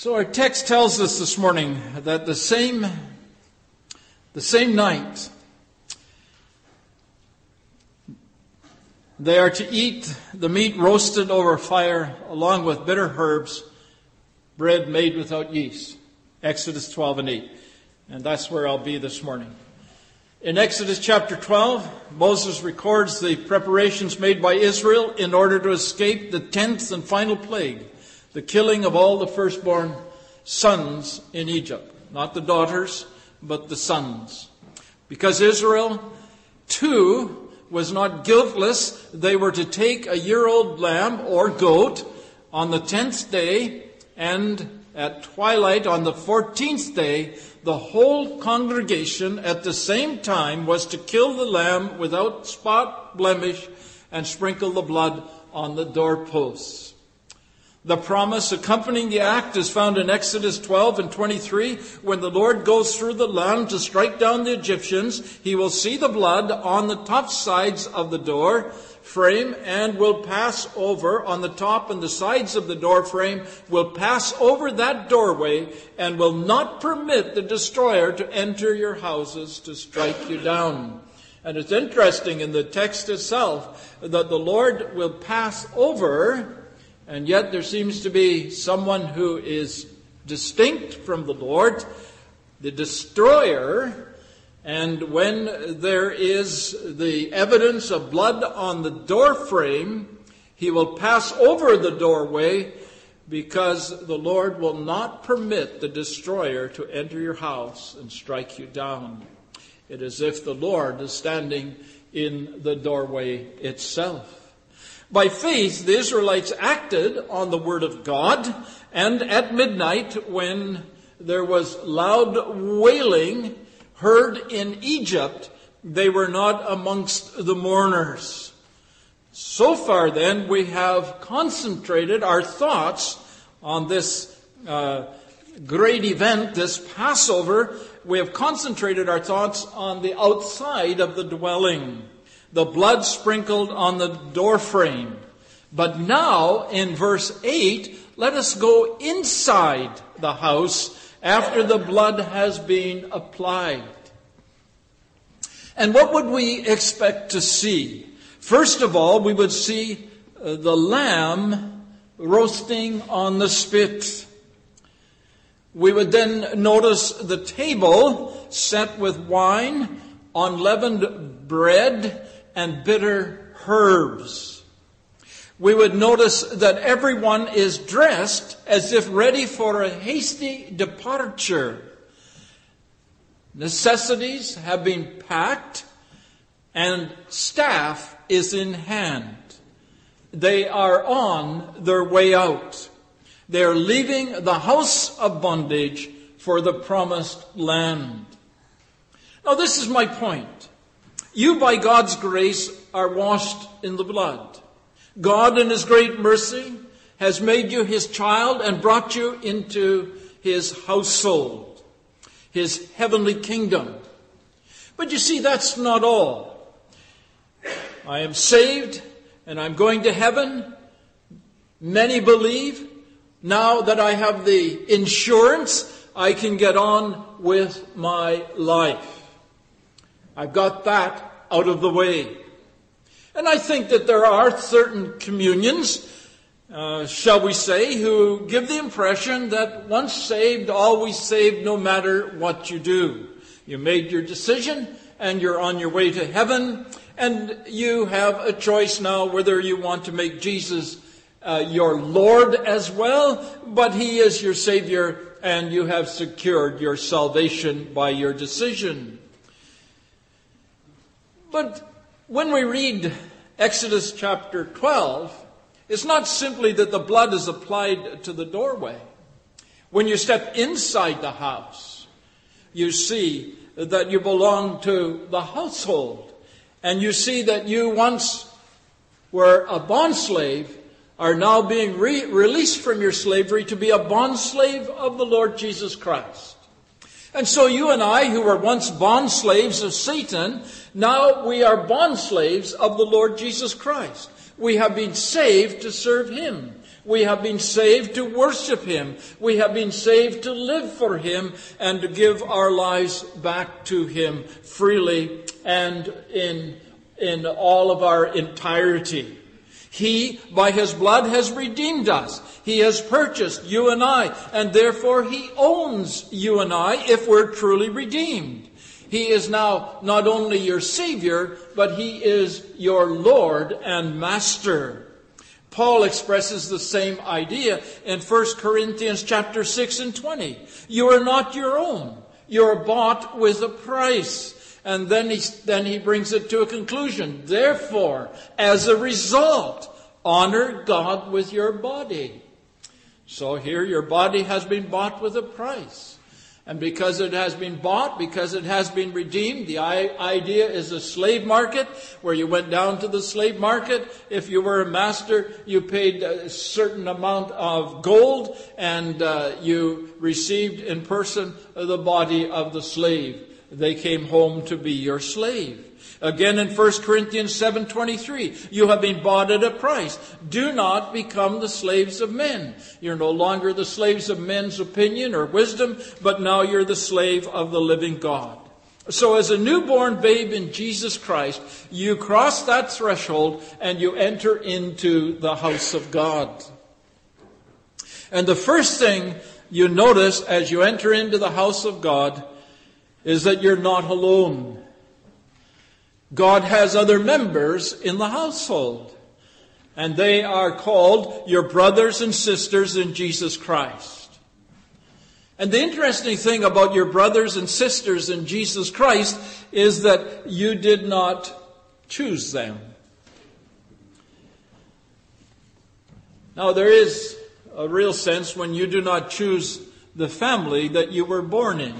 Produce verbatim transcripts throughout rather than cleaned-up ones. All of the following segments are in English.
So our text tells us this morning that the same, the same night they are to eat the meat roasted over fire along with bitter herbs, bread made without yeast. Exodus twelve and eight. And that's where I'll be this morning. In Exodus chapter twelve, Moses records the preparations made by Israel in order to escape the tenth and final plague, the killing of all the firstborn sons in Egypt. Not the daughters, but the sons. Because Israel, too, was not guiltless, they were to take a year-old lamb or goat on the tenth day, and at twilight on the fourteenth day, the whole congregation at the same time was to kill the lamb without spot, blemish, and sprinkle the blood on the doorposts. The promise accompanying the act is found in Exodus twelve and twenty-three. When the Lord goes through the land to strike down the Egyptians, he will see the blood on the top sides of the door frame and will pass over on the top and the sides of the door frame, will pass over that doorway and will not permit the destroyer to enter your houses to strike you down. And it's interesting in the text itself that the Lord will pass over, and yet there seems to be someone who is distinct from the Lord, the destroyer. And when there is the evidence of blood on the door frame, he will pass over the doorway because the Lord will not permit the destroyer to enter your house and strike you down. It is as if the Lord is standing in the doorway itself. By faith, the Israelites acted on the word of God, and at midnight, when there was loud wailing heard in Egypt, they were not amongst the mourners. So far then, we have concentrated our thoughts on this uh, great event, this Passover. We have concentrated our thoughts on the outside of the dwelling, the blood sprinkled on the doorframe. But now, in verse eight, let us go inside the house after the blood has been applied. And what would we expect to see? First of all, we would see the lamb roasting on the spit. We would then notice the table set with wine, unleavened bread, and bitter herbs. We would notice that everyone is dressed as if ready for a hasty departure. Necessities have been packed and staff is in hand. They are on their way out. They are leaving the house of bondage for the promised land. Now, this is my point. You, by God's grace, are washed in the blood. God, in His great mercy, has made you His child and brought you into His household, His heavenly kingdom. But you see, that's not all. I am saved and I'm going to heaven. Many believe now that I have the insurance, I can get on with my life. I've got that out of the way. And I think that there are certain communions, uh, shall we say, who give the impression that once saved, always saved, no matter what you do. You made your decision and you're on your way to heaven, and you have a choice now whether you want to make Jesus uh, your Lord as well, but He is your Savior and you have secured your salvation by your decision. But when we read Exodus chapter twelve, it's not simply that the blood is applied to the doorway. When you step inside the house, you see that you belong to the household. And you see that you once were a bondslave are now being re- released from your slavery to be a bondslave of the Lord Jesus Christ. And so you and I, who were once bondslaves of Satan, now we are bondslaves of the Lord Jesus Christ. We have been saved to serve Him. We have been saved to worship Him. We have been saved to live for Him and to give our lives back to Him freely and in, in all of our entirety. He, by His blood, has redeemed us. He has purchased you and I, and therefore He owns you and I if we're truly redeemed. He is now not only your Savior, but He is your Lord and Master. Paul expresses the same idea in First Corinthians chapter six and twenty. You are not your own. You are bought with a price. And then he, then he brings it to a conclusion. Therefore, as a result, honor God with your body. So here your body has been bought with a price. And because it has been bought, because it has been redeemed, the idea is a slave market where you went down to the slave market. If you were a master, you paid a certain amount of gold and uh, you received in person the body of the slave. They came home to be your slave. Again in First Corinthians seven twenty-three, you have been bought at a price. Do not become the slaves of men. You're no longer the slaves of men's opinion or wisdom, but now you're the slave of the living God. So as a newborn babe in Jesus Christ, you cross that threshold and you enter into the house of God. And the first thing you notice as you enter into the house of God is that you're not alone. God has other members in the household, and they are called your brothers and sisters in Jesus Christ. And the interesting thing about your brothers and sisters in Jesus Christ is that you did not choose them. Now, there is a real sense when you do not choose the family that you were born in.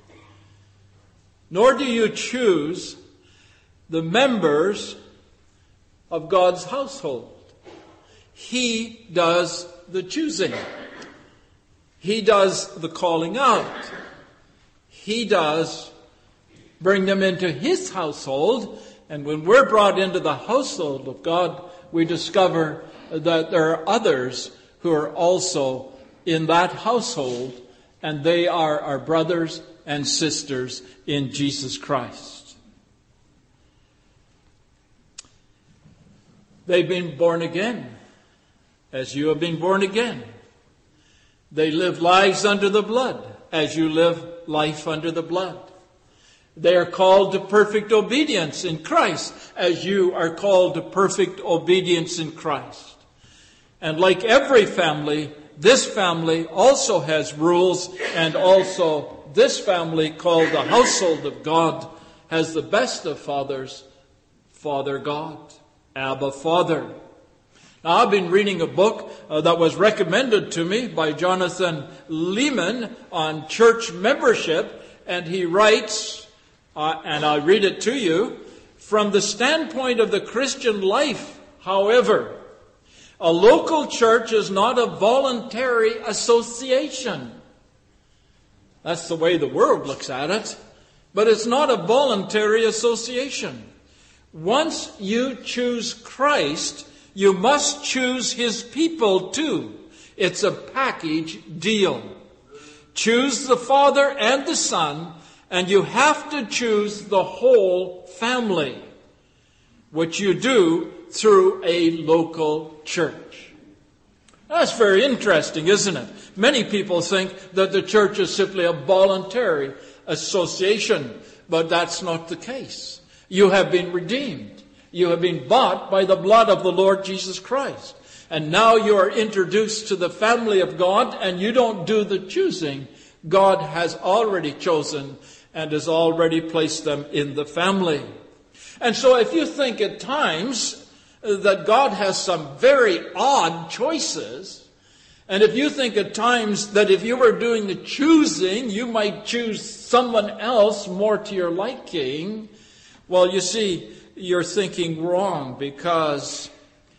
Nor do you choose the members of God's household. He does the choosing. He does the calling out. He does bring them into His household. And when we're brought into the household of God, we discover that there are others who are also in that household, and they are our brothers and sisters in Jesus Christ. They've been born again, as you have been born again. They live lives under the blood, as you live life under the blood. They are called to perfect obedience in Christ, as you are called to perfect obedience in Christ. And like every family, this family also has rules, and also this family, called the household of God, has the best of fathers, Father God. Abba, Father. Now, I've been reading a book uh, that was recommended to me by Jonathan Leeman on church membership, and he writes, uh, and I'll read it to you, from the standpoint of the Christian life, however, a local church is not a voluntary association. That's the way the world looks at it, but it's not a voluntary association. Once you choose Christ, you must choose His people too. It's a package deal. Choose the Father and the Son, and you have to choose the whole family, which you do through a local church. That's very interesting, isn't it? Many people think that the church is simply a voluntary association, but that's not the case. You have been redeemed. You have been bought by the blood of the Lord Jesus Christ. And now you are introduced to the family of God, and you don't do the choosing. God has already chosen and has already placed them in the family. And so if you think at times that God has some very odd choices, and if you think at times that if you were doing the choosing, you might choose someone else more to your liking, well, you see, you're thinking wrong, because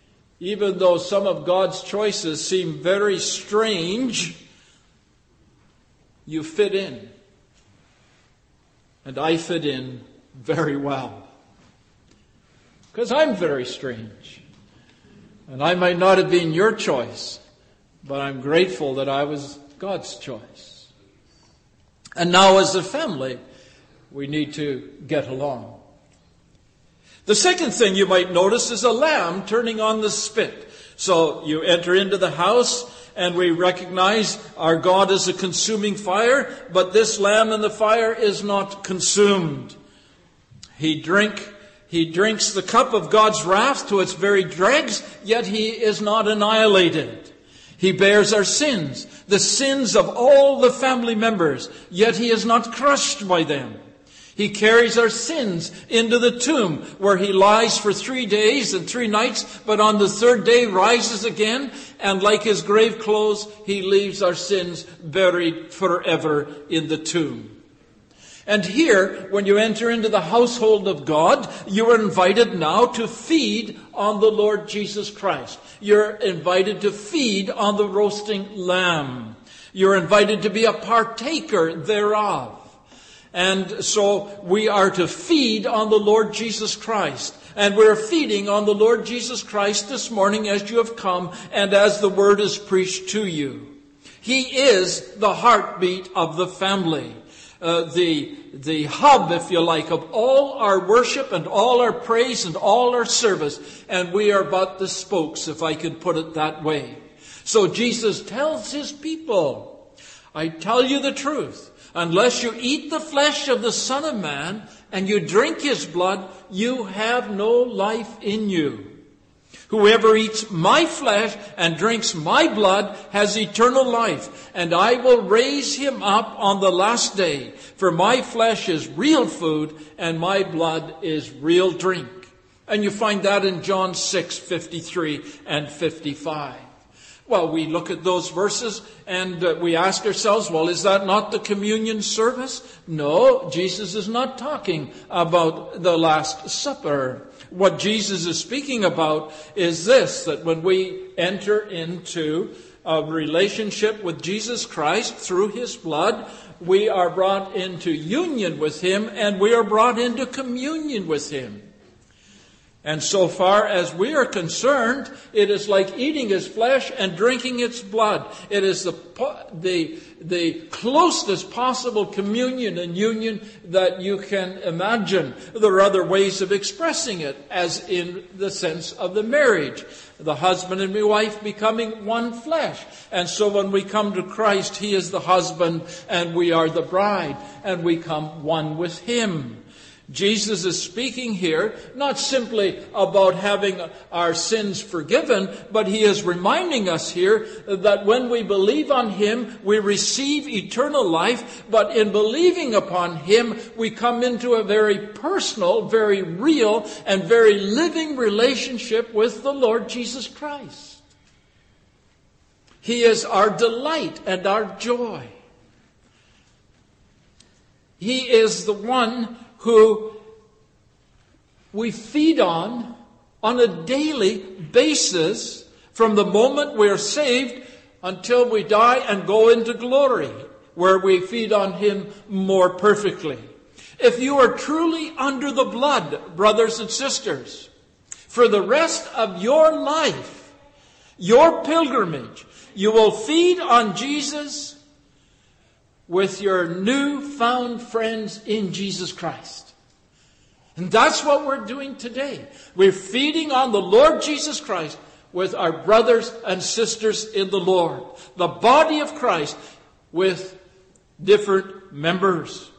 even though some of God's choices seem very strange, you fit in. And I fit in very well. Because I'm very strange. And I might not have been your choice, But I'm grateful that I was God's choice. And now as a family, we need to get along. The second thing you might notice is a lamb turning on the spit. So you enter into the house and we recognize our God is a consuming fire, but this lamb in the fire is not consumed. He drink, he drinks the cup of God's wrath to its very dregs, yet he is not annihilated. He bears our sins, the sins of all the family members, yet he is not crushed by them. He carries our sins into the tomb where he lies for three days and three nights, but on the third day rises again, and like his grave clothes, he leaves our sins buried forever in the tomb. And here, when you enter into the household of God, you are invited now to feed on the Lord Jesus Christ. You're invited to feed on the roasting lamb. You're invited to be a partaker thereof. And so we are to feed on the Lord Jesus Christ. And we're feeding on the Lord Jesus Christ this morning as you have come and as the word is preached to you. He is the heartbeat of the family. Uh, the, the hub, if you like, of all our worship and all our praise and all our service. And we are but the spokes, if I could put it that way. So Jesus tells his people, I tell you the truth. Unless you eat the flesh of the Son of Man and you drink his blood, you have no life in you. Whoever eats my flesh and drinks my blood has eternal life, and I will raise him up on the last day. For my flesh is real food and my blood is real drink. And you find that in John six, fifty-three and fifty-five. Well, we look at those verses and uh, we ask ourselves, well, is that not the communion service? No, Jesus is not talking about the Last Supper. What Jesus is speaking about is this, that when we enter into a relationship with Jesus Christ through his blood, we are brought into union with him and we are brought into communion with him. And so far as we are concerned, it is like eating his flesh and drinking its blood. It is the, the, the closest possible communion and union that you can imagine. There are other ways of expressing it, as in the sense of the marriage. The husband and the wife becoming one flesh. And so when we come to Christ, he is the husband and we are the bride, and we come one with him. Jesus is speaking here not simply about having our sins forgiven, but he is reminding us here that when we believe on him, we receive eternal life, but in believing upon him, we come into a very personal, very real, and very living relationship with the Lord Jesus Christ. He is our delight and our joy. He is the one who we feed on on a daily basis from the moment we're saved until we die and go into glory, where we feed on him more perfectly. If you are truly under the blood, brothers and sisters, for the rest of your life, your pilgrimage, you will feed on Jesus with your newfound friends in Jesus Christ. And that's what we're doing today. We're feeding on the Lord Jesus Christ with our brothers and sisters in the Lord. The body of Christ with different members.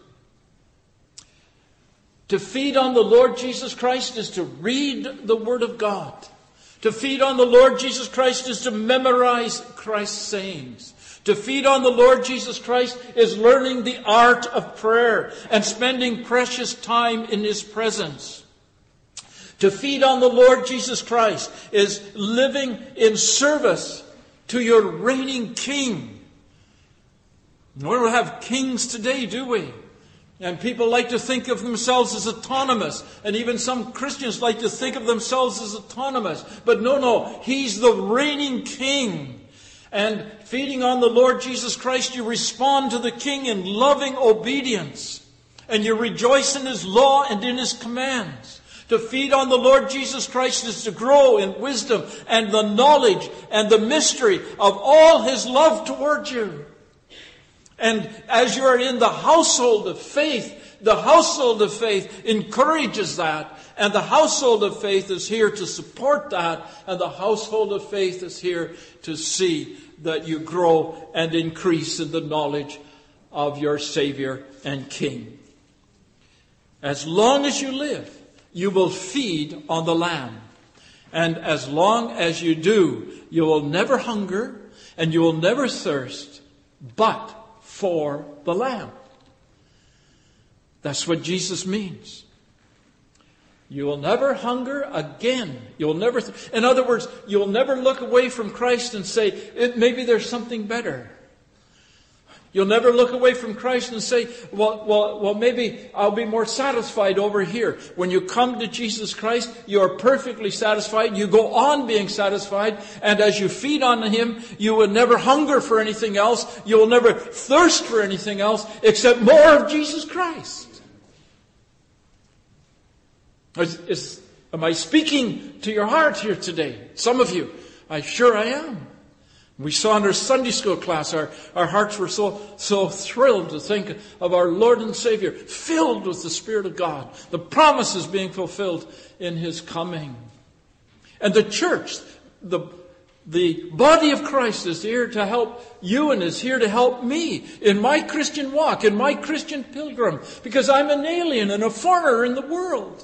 To feed on the Lord Jesus Christ is to read the Word of God. To feed on the Lord Jesus Christ is to memorize Christ's sayings. To feed on the Lord Jesus Christ is learning the art of prayer and spending precious time in his presence. To feed on the Lord Jesus Christ is living in service to your reigning King. We don't have kings today, do we? And people like to think of themselves as autonomous. And even some Christians like to think of themselves as autonomous. But no, no, he's the reigning King. And feeding on the Lord Jesus Christ, you respond to the King in loving obedience. And you rejoice in his law and in his commands. To feed on the Lord Jesus Christ is to grow in wisdom and the knowledge and the mystery of all His love toward you. And as you are in the household of faith, the household of faith encourages that. And the household of faith is here to support that. And the household of faith is here to see that you grow and increase in the knowledge of your Savior and King. As long as you live, you will feed on the lamb. And as long as you do, you will never hunger and you will never thirst, but for the lamb. That's what Jesus means. You will never hunger again. You will never, th- in other words, you will never look away from Christ and say, it, maybe there's something better. You'll never look away from Christ and say, well, well, well, maybe I'll be more satisfied over here. When you come to Jesus Christ, you are perfectly satisfied. You go on being satisfied. And as you feed on Him, you will never hunger for anything else. You will never thirst for anything else except more of Jesus Christ. Is, is, am I speaking to your heart here today? Some of you, I sure I am. We saw in our Sunday school class, our, our hearts were so, so thrilled to think of our Lord and Savior filled with the Spirit of God. The promises being fulfilled in His coming. And the church, the, the body of Christ is here to help you and is here to help me in my Christian walk, in my Christian pilgrim, because I'm an alien and a foreigner in the world.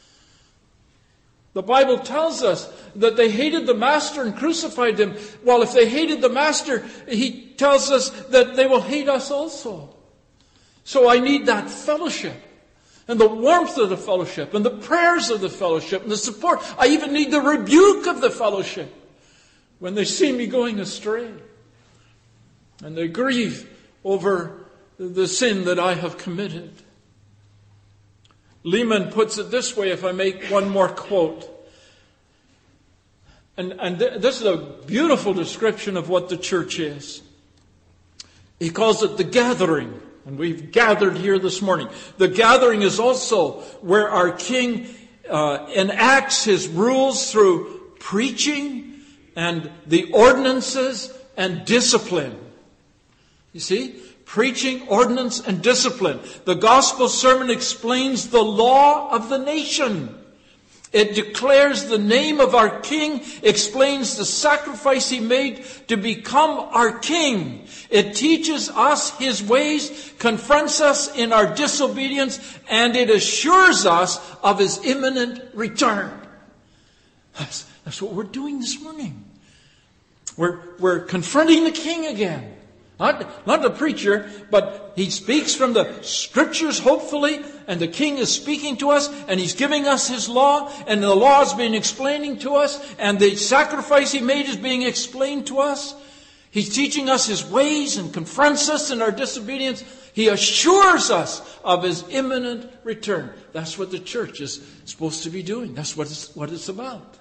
The Bible tells us that they hated the Master and crucified Him. Well, if they hated the Master, He tells us that they will hate us also. So I need that fellowship and the warmth of the fellowship and the prayers of the fellowship and the support. I even need the rebuke of the fellowship when they see me going astray. And they grieve over the sin that I have committed. Lehman puts it this way, if I make one more quote. And, and th- this is a beautiful description of what the church is. He calls it the gathering. And we've gathered here this morning. The gathering is also where our King uh, enacts His rules through preaching and the ordinances and discipline. You see? Preaching, ordinance, and discipline. The gospel sermon explains the law of the nation. It declares the name of our King, explains the sacrifice He made to become our King. It teaches us His ways, confronts us in our disobedience, and it assures us of His imminent return. That's, that's what we're doing this morning. We're, we're confronting the King again. Not, not the preacher, but he speaks from the Scriptures, hopefully, and the King is speaking to us, and He's giving us His law, and the law is being explained to us, and the sacrifice He made is being explained to us. He's teaching us His ways and confronts us in our disobedience. He assures us of His imminent return. That's what the church is supposed to be doing. That's what it's, what it's about.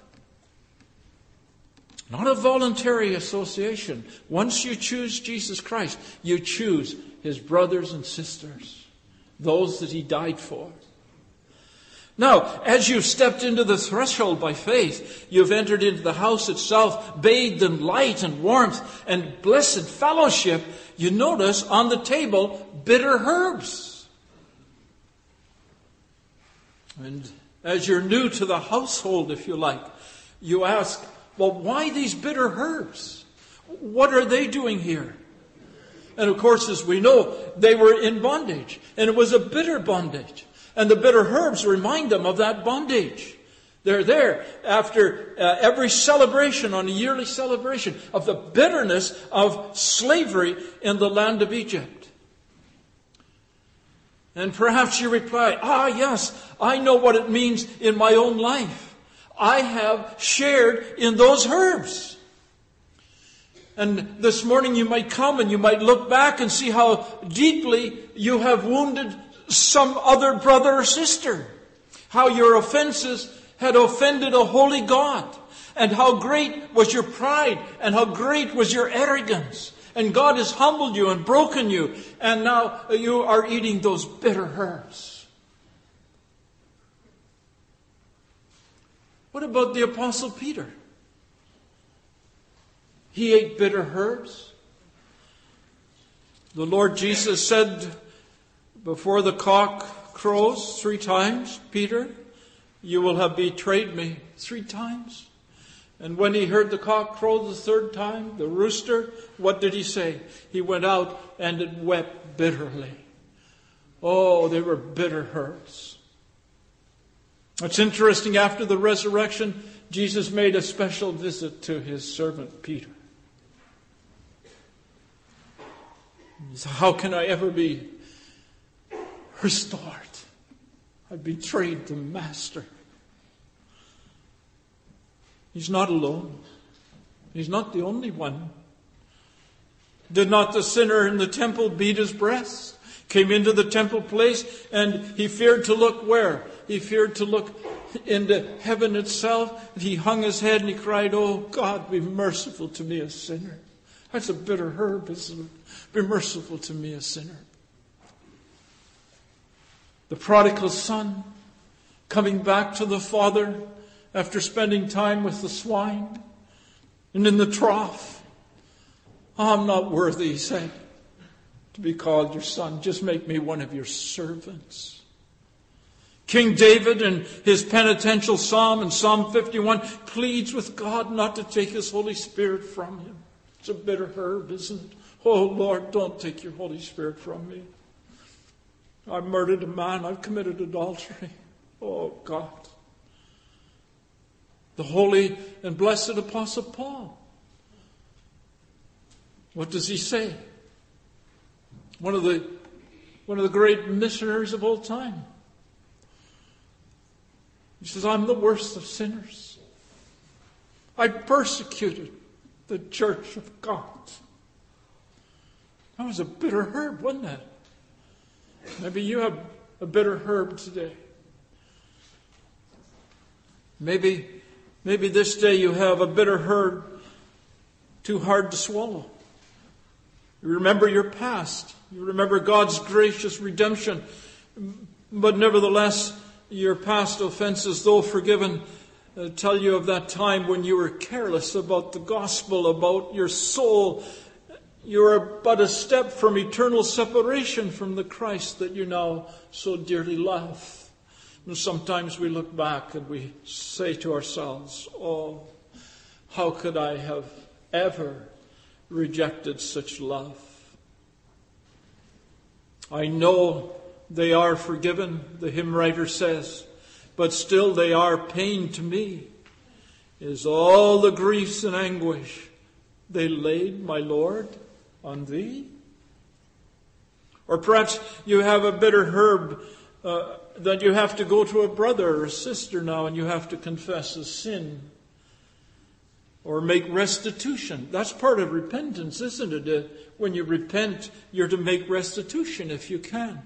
Not a voluntary association. Once you choose Jesus Christ, you choose His brothers and sisters, those that He died for. Now, as you've stepped into the threshold by faith, you've entered into the house itself, bathed in light and warmth and blessed fellowship. You notice on the table bitter herbs. And as you're new to the household, if you like, you ask, well, why these bitter herbs? What are they doing here? And of course, as we know, they were in bondage. And it was a bitter bondage. And the bitter herbs remind them of that bondage. They're there after uh, every celebration, on a yearly celebration, of the bitterness of slavery in the land of Egypt. And perhaps you reply, ah, yes, I know what it means in my own life. I have shared in those herbs. And this morning you might come and you might look back and see how deeply you have wounded some other brother or sister. How your offenses had offended a holy God. And how great was your pride and how great was your arrogance. And God has humbled you and broken you. And now you are eating those bitter herbs. What about the Apostle Peter? He ate bitter herbs. The Lord Jesus said before the cock crows three times, Peter, you will have betrayed me three times. And when he heard the cock crow the third time, the rooster, what did he say? He went out and it wept bitterly. Oh, they were bitter herbs. It's interesting, after the resurrection, Jesus made a special visit to his servant Peter. He said, how can I ever be restored? I betrayed the Master. He's not alone. He's not the only one. Did not the sinner in the temple beat his breast? Came into the temple place and he feared to look where? He feared to look into heaven itself. He hung his head and he cried, oh God, be merciful to me, a sinner. That's a bitter herb, isn't it? Be merciful to me, a sinner. The prodigal son coming back to the father after spending time with the swine and in the trough. I'm not worthy, he said, to be called your son. Just make me one of your servants. King David in his penitential psalm in Psalm fifty-one pleads with God not to take his Holy Spirit from him. It's a bitter herb, isn't it? Oh Lord, don't take your Holy Spirit from me. I've murdered a man. I've committed adultery. Oh God. The holy and blessed Apostle Paul. What does he say? One of the, one of the great missionaries of all time. He says, I'm the worst of sinners. I persecuted the church of God. That was a bitter herb, wasn't it? Maybe you have a bitter herb today. Maybe, maybe this day you have a bitter herb too hard to swallow. You remember your past. You remember God's gracious redemption. But nevertheless, your past offenses, though forgiven, uh, tell you of that time when you were careless about the gospel, about your soul. You are but a step from eternal separation from the Christ that you now so dearly love. And sometimes we look back and we say to ourselves, oh, how could I have ever rejected such love? I know they are forgiven, the hymn writer says, but still they are pain to me. Is all the griefs and anguish they laid, my Lord, on thee? Or perhaps you have a bitter herb uh, that you have to go to a brother or a sister now and you have to confess a sin or make restitution. That's part of repentance, isn't it? Uh, when you repent, you're to make restitution if you can.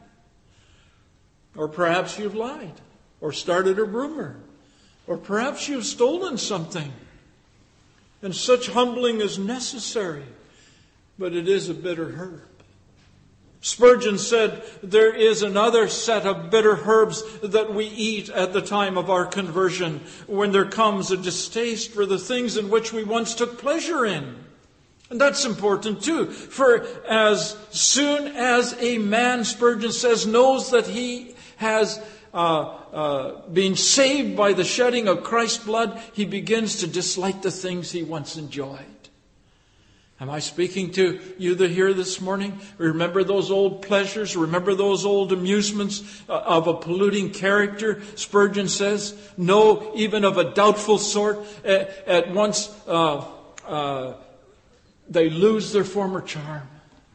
Or perhaps you've lied or started a rumor, or perhaps you've stolen something. And such humbling is necessary. But it is a bitter herb. Spurgeon said, there is another set of bitter herbs that we eat at the time of our conversion, when there comes a distaste for the things in which we once took pleasure in. And that's important too. For as soon as a man, Spurgeon says, knows that he has uh, uh, been saved by the shedding of Christ's blood, he begins to dislike the things he once enjoyed. Am I speaking to you that here this morning? Remember those old pleasures? Remember those old amusements of a polluting character? Spurgeon says, no, even of a doubtful sort. At once uh, uh, they lose their former charm.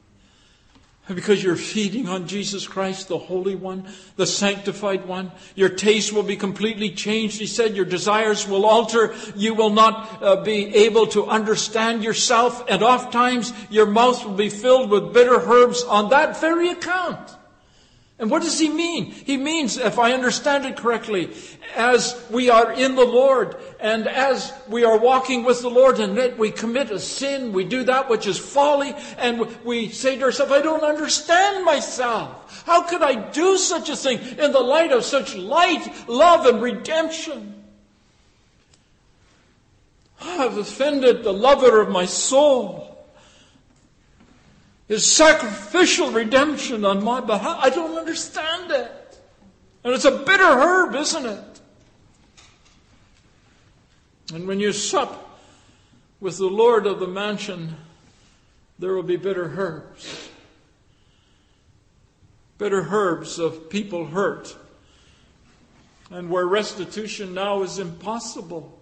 Because you're feeding on Jesus Christ, the Holy One, the Sanctified One. Your taste will be completely changed. He said your desires will alter. You will not uh, be able to understand yourself. And oft times your mouth will be filled with bitter herbs on that very account. And what does he mean? He means, if I understand it correctly, as we are in the Lord and as we are walking with the Lord and yet we commit a sin, we do that which is folly, and we say to ourselves, I don't understand myself. How could I do such a thing in the light of such light, love, and redemption? have offended the lover of my soul. His sacrificial redemption on my behalf. I don't understand it. And it's a bitter herb, isn't it? And when you sup with the Lord of the mansion, there will be bitter herbs. Bitter herbs of people hurt. And where restitution now is impossible.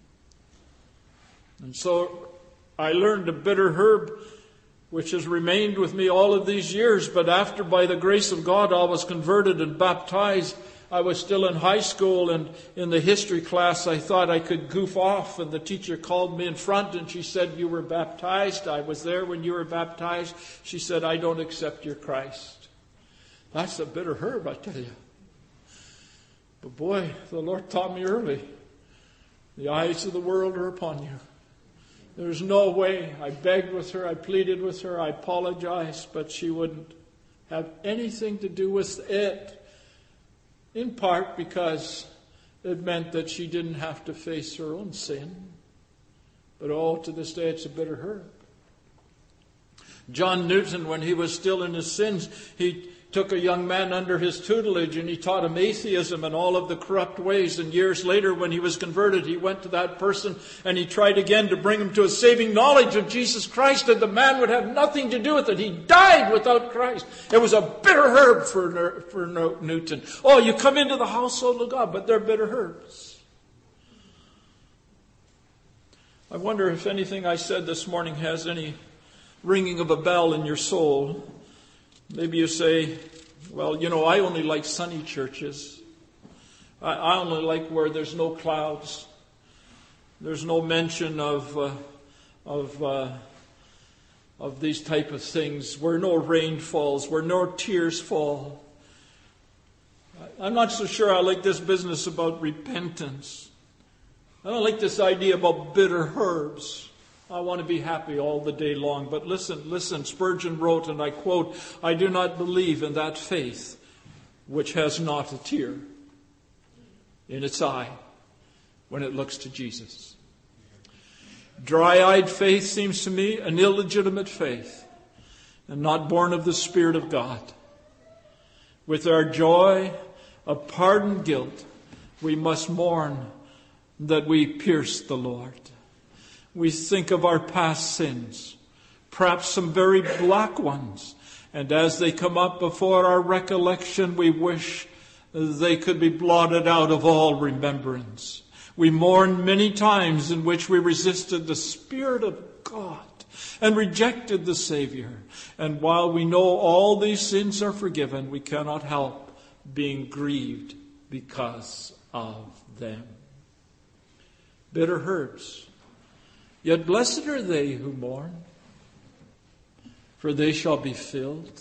And so I learned a bitter herb which has remained with me all of these years. But after, by the grace of God, I was converted and baptized, I was still in high school, and in the history class I thought I could goof off, and the teacher called me in front and she said, "You were baptized. I was there when you were baptized." She said, "I don't accept your Christ." That's a bitter herb, I tell you. But boy, the Lord taught me early. The eyes of the world are upon you. There's no way. I begged with her, I pleaded with her, I apologized, but she wouldn't have anything to do with it. In part because it meant that she didn't have to face her own sin. But oh, to this day it's a bitter herb. John Newton, when he was still in his sins, he took a young man under his tutelage and he taught him atheism and all of the corrupt ways. And years later, when he was converted, he went to that person and he tried again to bring him to a saving knowledge of Jesus Christ, and the man would have nothing to do with it. He died without Christ. It was a bitter herb for, for Newton. Oh, you come into the household of God, but they're bitter herbs. I wonder if anything I said this morning has any ringing of a bell in your soul. Maybe you say, "Well, you know, I only like sunny churches. I, I only like where there's no clouds. There's no mention of uh, of uh, of these type of things, where no rain falls, where no tears fall. I'm not so sure I like this business about repentance. I don't like this idea about bitter herbs. I want to be happy all the day long." But listen, listen, Spurgeon wrote, and I quote, "I do not believe in that faith which has not a tear in its eye when it looks to Jesus." Dry-eyed faith seems to me an illegitimate faith and not born of the Spirit of God. With our joy of pardoned guilt, we must mourn that we pierced the Lord. We think of our past sins, perhaps some very black ones, and as they come up before our recollection, we wish they could be blotted out of all remembrance. We mourn many times in which we resisted the Spirit of God and rejected the Savior. And while we know all these sins are forgiven, we cannot help being grieved because of them. Bitter herbs. Yet blessed are they who mourn, for they shall be filled.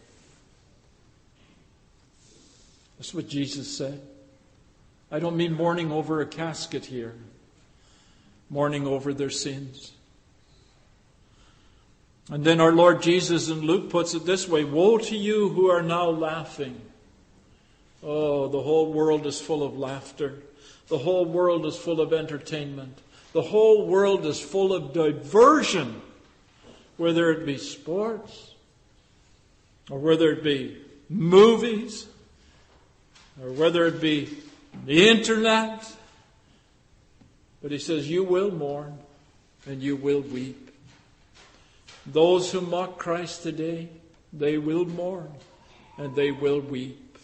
That's what Jesus said. I don't mean mourning over a casket here. Mourning over their sins. And then our Lord Jesus in Luke puts it this way: "Woe to you who are now laughing." Oh, the whole world is full of laughter. The whole world is full of entertainment. The whole world is full of diversion, whether it be sports, or whether it be movies, or whether it be the internet. But he says, you will mourn and you will weep. Those who mock Christ today, they will mourn and they will weep.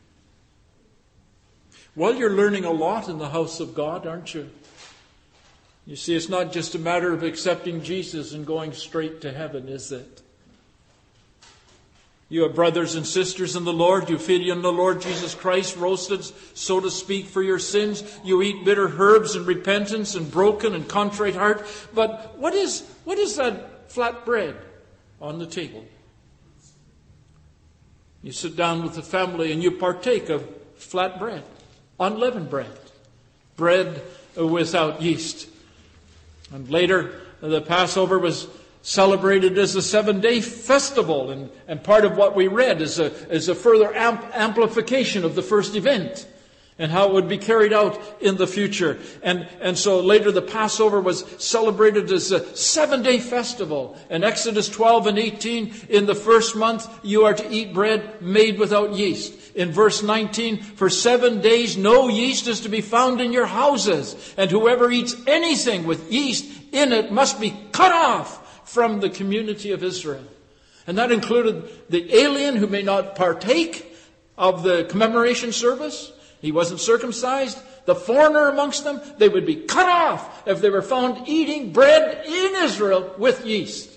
Well, you're learning a lot in the house of God, aren't you? You see, it's not just a matter of accepting Jesus and going straight to heaven, is it? You have brothers and sisters in the Lord. You feed in the Lord Jesus Christ, roasted, so to speak, for your sins. You eat bitter herbs and repentance and broken and contrite heart. But what is, what is that flat bread on the table? You sit down with the family and you partake of flat bread, unleavened bread, bread without yeast. And later, the Passover was celebrated as a seven-day festival, and, and part of what we read is a, is a further amp- amplification of the first event. and how it would be carried out in the future. And, and so later the Passover was celebrated as a seven-day festival. In Exodus twelve and eighteen, in the first month, you are to eat bread made without yeast. In verse nineteen, for seven days no yeast is to be found in your houses, and whoever eats anything with yeast in it must be cut off from the community of Israel. And that included the alien who may not partake of the commemoration service. He wasn't circumcised. The foreigner amongst them, they would be cut off if they were found eating bread in Israel with yeast.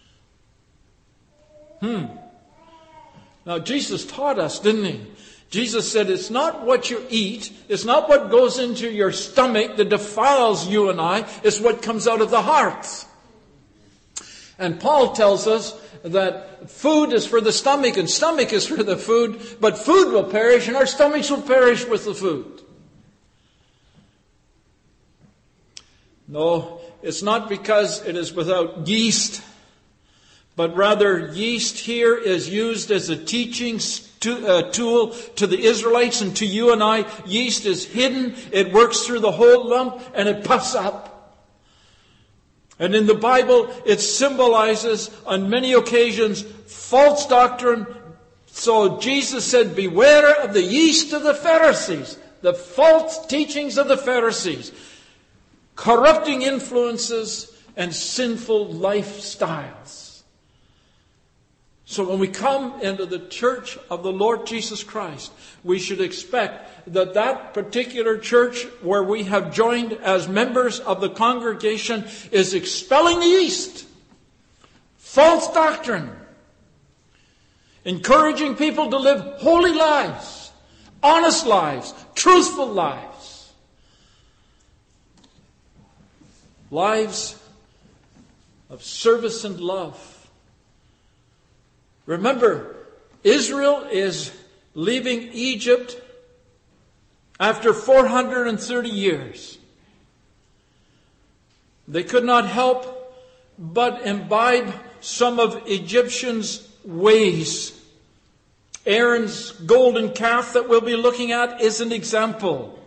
Hmm. Now, Jesus taught us, didn't he? Jesus said it's not what you eat, it's not what goes into your stomach that defiles you and I, it's what comes out of the heart. And Paul tells us that food is for the stomach and stomach is for the food, but food will perish and our stomachs will perish with the food. No, it's not because it is without yeast, but rather yeast here is used as a teaching to, uh, tool to the Israelites and to you and I. Yeast is hidden, it works through the whole lump and it puffs up. And in the Bible, it symbolizes on many occasions false doctrine. So Jesus said, beware of the yeast of the Pharisees, the false teachings of the Pharisees, corrupting influences and sinful lifestyles. So when we come into the church of the Lord Jesus Christ, we should expect that that particular church where we have joined as members of the congregation is expelling the yeast, false doctrine, encouraging people to live holy lives, honest lives, truthful lives, lives of service and love. Remember, Israel is leaving Egypt after four hundred thirty years. They could not help but imbibe some of Egyptians' ways. Aaron's golden calf that we'll be looking at is an example.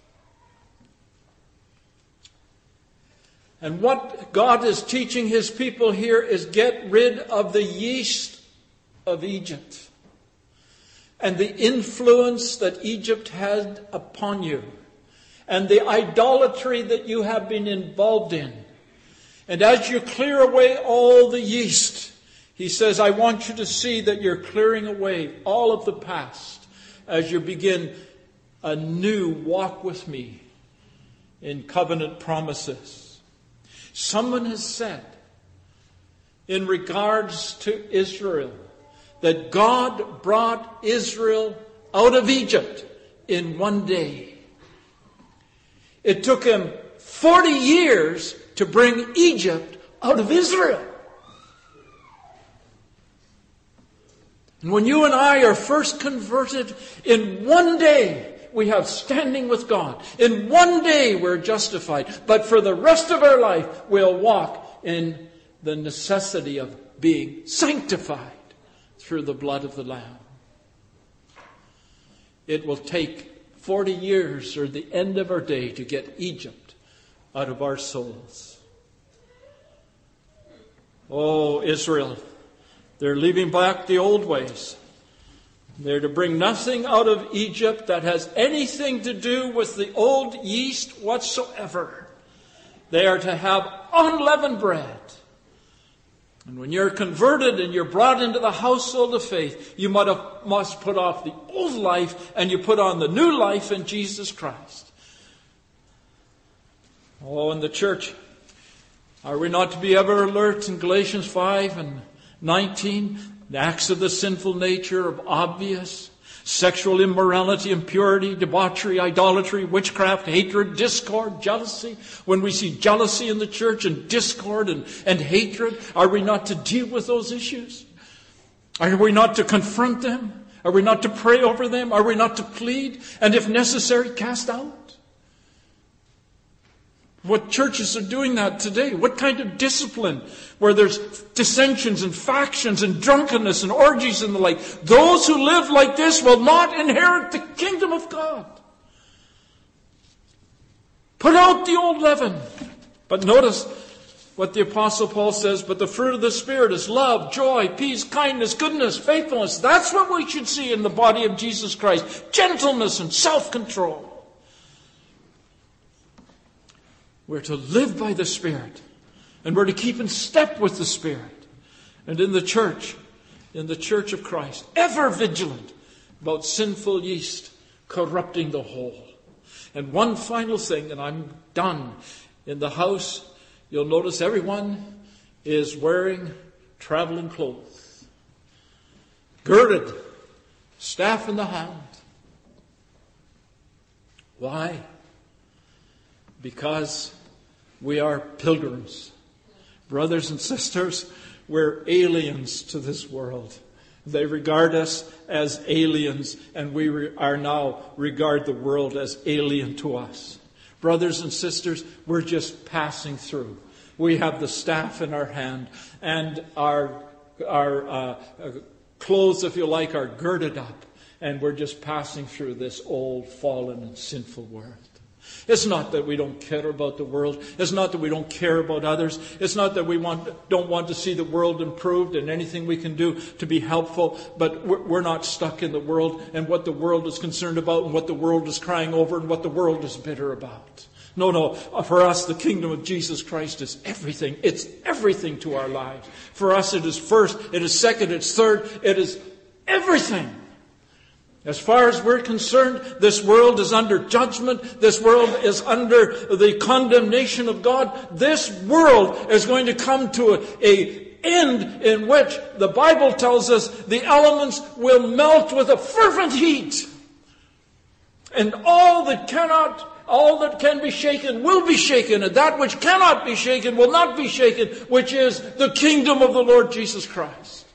And what God is teaching His people here is get rid of the yeast of Egypt and the influence that Egypt had upon you and the idolatry that you have been involved in. And as you clear away all the yeast, He says, I want you to see that you're clearing away all of the past as you begin a new walk with me in covenant promises. Someone has said in regards to Israel that God brought Israel out of Egypt in one day. It took Him forty years to bring Egypt out of Israel. And when you and I are first converted, in one day we have standing with God. In one day we're justified. But for the rest of our life we'll walk in the necessity of being sanctified through the blood of the Lamb. It will take forty years or the end of our day to get Egypt out of our souls. Oh, Israel, they're leaving back the old ways. They're to bring nothing out of Egypt that has anything to do with the old yeast whatsoever. They are to have unleavened bread. And when you're converted and you're brought into the household of faith, you must put off the old life and you put on the new life in Jesus Christ. Oh, in the church, are we not to be ever alert in Galatians five and nineteen? The acts of the sinful nature of obvious sexual immorality, impurity, debauchery, idolatry, witchcraft, hatred, discord, jealousy. When we see jealousy in the church and discord and, and hatred, are we not to deal with those issues? Are we not to confront them? Are we not to pray over them? Are we not to plead? And if necessary, cast out? What churches are doing that today? What kind of discipline? Where there's dissensions and factions and drunkenness and orgies and the like. Those who live like this will not inherit the kingdom of God. Put out the old leaven. But notice what the Apostle Paul says, but the fruit of the Spirit is love, joy, peace, kindness, goodness, faithfulness. That's what we should see in the body of Jesus Christ. Gentleness and self-control. We're to live by the Spirit. And we're to keep in step with the Spirit. And in the church, in the church of Christ, ever vigilant about sinful yeast corrupting the whole. And one final thing, and I'm done. In the house, you'll notice everyone is wearing traveling clothes. Girded, staff in the hand. Why? Because we are pilgrims. Brothers and sisters, we're aliens to this world. They regard us as aliens, and we re- are now regard the world as alien to us. Brothers and sisters, we're just passing through. We have the staff in our hand, and our our uh, clothes, if you like, are girded up, and we're just passing through this old, fallen, and sinful world. It's not that we don't care about the world. It's not that we don't care about others. It's not that we want, don't want to see the world improved and anything we can do to be helpful. But we're not stuck in the world and what the world is concerned about and what the world is crying over and what the world is bitter about. No, no. For us, the kingdom of Jesus Christ is everything. It's everything to our lives. For us, it is first. It is second. It's third. It is everything. As far as we're concerned, this world is under judgment. This world is under the condemnation of God. This world is going to come to a, a end in which the Bible tells us the elements will melt with a fervent heat. And all that cannot, all that can be shaken will be shaken. And that which cannot be shaken will not be shaken, which is the kingdom of the Lord Jesus Christ.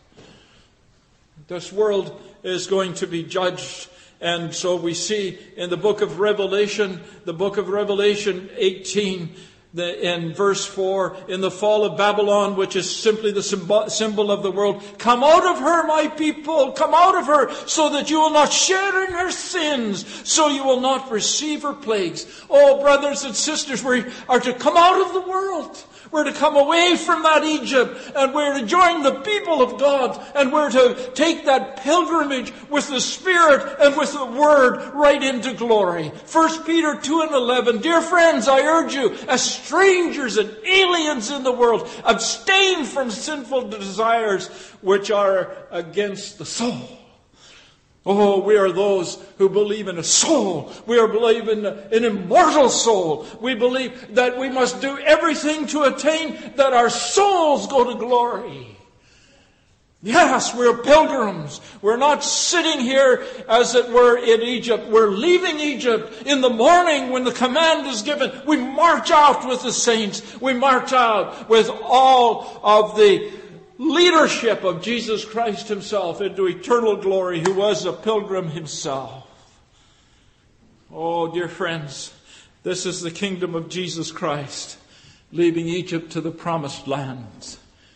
This world is going to be judged. And so we see in the book of Revelation, the book of Revelation eighteen, the, in verse four, in the fall of Babylon, which is simply the symbol, symbol of the world, come out of her, my people, come out of her, so that you will not share in her sins, so you will not receive her plagues. Oh, brothers and sisters, we are to come out of the world. We're to come away from that Egypt, and we're to join the people of God, and we're to take that pilgrimage with the Spirit and with the Word right into glory. First Peter two and eleven, dear friends, I urge you, as strangers and aliens in the world, abstain from sinful desires which are against the soul. Oh, we are those who believe in a soul. We are believe in an immortal soul. We believe that we must do everything to attain that our souls go to glory. Yes, we're pilgrims. We're not sitting here as it were in Egypt. We're leaving Egypt in the morning when the command is given. We march out with the saints. We march out with all of the leadership of Jesus Christ himself into eternal glory, who was a pilgrim himself. Oh, dear friends, this is the kingdom of Jesus Christ, leaving Egypt to the promised land.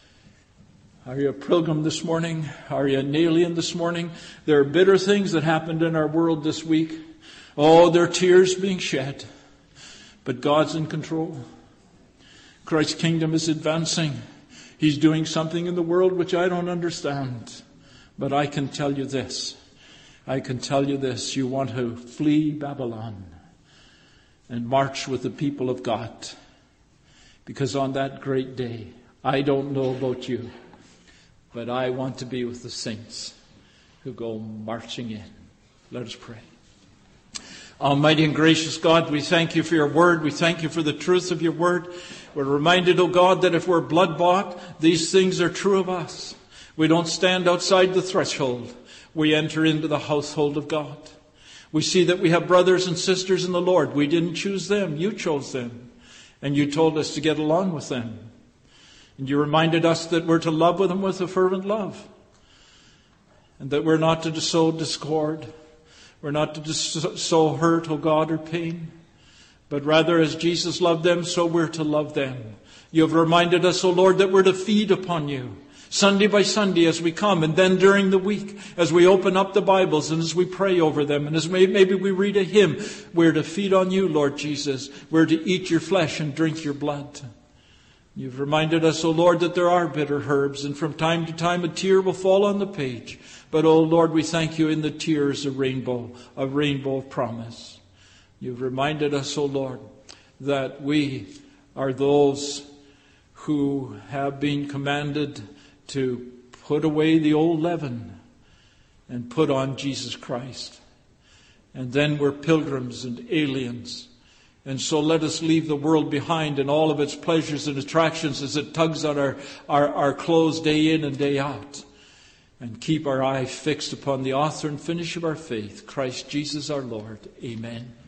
Are you a pilgrim this morning? Are you an alien this morning? There are bitter things that happened in our world this week. Oh, there are tears being shed. But God's in control. Christ's kingdom is advancing. He's doing something in the world which I don't understand. But I can tell you this. I can tell you this. You want to flee Babylon and march with the people of God. Because on that great day, I don't know about you, but I want to be with the saints who go marching in. Let us pray. Almighty and gracious God, we thank you for your word. We thank you for the truth of your word. We're reminded, O God, that if we're blood-bought, these things are true of us. We don't stand outside the threshold. We enter into the household of God. We see that we have brothers and sisters in the Lord. We didn't choose them. You chose them. And you told us to get along with them. And you reminded us that we're to love with them with a fervent love. And that we're not to sow discord. We're not to sow hurt, O God, or pain. But rather, as Jesus loved them, so we're to love them. You have reminded us, O Lord, that we're to feed upon you. Sunday by Sunday as we come, and then during the week as we open up the Bibles and as we pray over them, and as maybe we read a hymn, we're to feed on you, Lord Jesus. We're to eat your flesh and drink your blood. You've reminded us, O Lord, that there are bitter herbs, and from time to time a tear will fall on the page. But, O Lord, we thank you in the tears a rainbow, a rainbow of promise. You've reminded us, O Lord, that we are those who have been commanded to put away the old leaven and put on Jesus Christ. And then we're pilgrims and aliens. And so let us leave the world behind and all of its pleasures and attractions as it tugs on our, our, our clothes day in and day out. And keep our eye fixed upon the author and finisher of our faith, Christ Jesus our Lord. Amen.